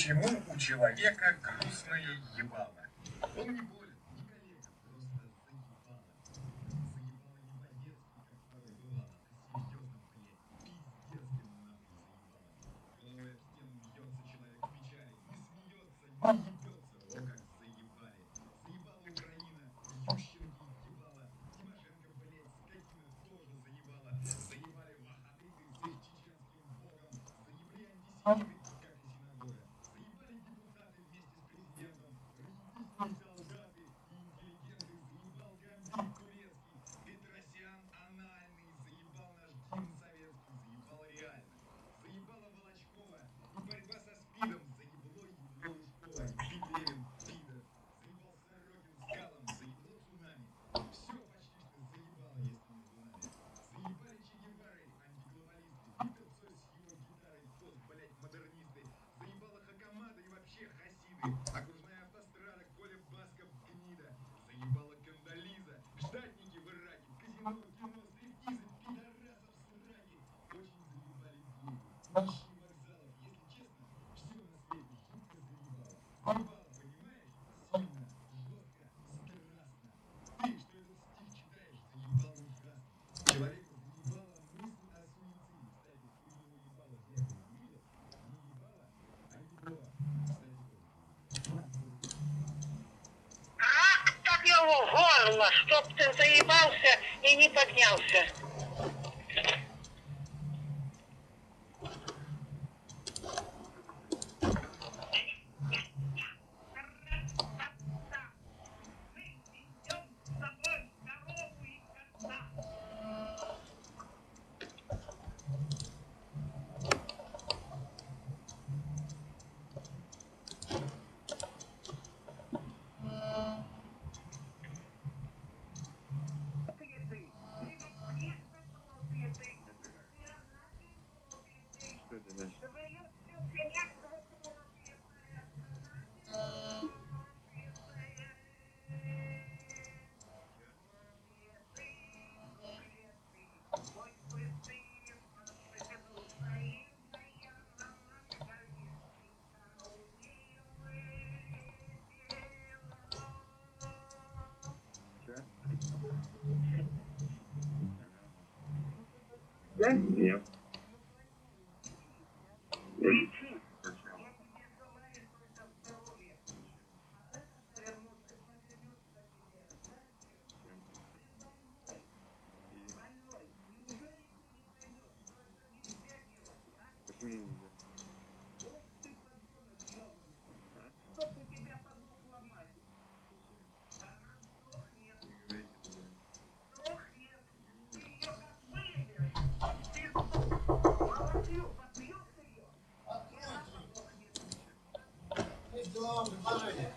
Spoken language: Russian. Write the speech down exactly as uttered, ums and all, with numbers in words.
Почему у человека грустное ебало? Он не болен, не калека, просто заебало. Заебало не по-детски, как порой бывало, а серьезно, блядь, пиздецки нахуй заебало. Головой об стену бьется человек в печали, не смеется, не ебется, о как заебали. Заебала Украина, Ющенки ебала, Тимошенко, блядь, скотина тоже заебала. Заебали вахабиты с их чеченским богом, заебли антисемиты. Заебали депутаты вместе с президентом, рахитичные солдаты и интеллигенты, заебал Гамзин турецкий, Петросян анальный, заебал наш гимн советский, заебал реально, заебала Волочкова и борьба со СПИДом, заебло ебло Лужкова, Пит Левин, пидор, заебал Сорокин с Галом, заебло цунами, все почти что заебало, если между нами, заебали Че Гевары, антиглобалисты, Виктор Цой с его гитарой, пост, блять, модернисты, заебала Хакамада и вообще хасиды. Окружная автострада, Коля Басков, гнида. Заебала Кандализа, штатники в Ираке, казино, кино, стриптизы, пидорасов сраки. Очень заебали деньги. Нищие вокзалов, если честно, все на свете жутко заебало. Заебало, понимаешь? Сильно, жестко, страстно. Ты, что этот стих читаешь, заебал ужасно. Человека заебала мысль о суициде. Кстати, хуево ебало зря ты не видел. Не ебало, а ебло. Кстати, тоже. Рак так его горло, чтоб ты заебался и не поднялся. Да? Нет. Есть деловое предложение.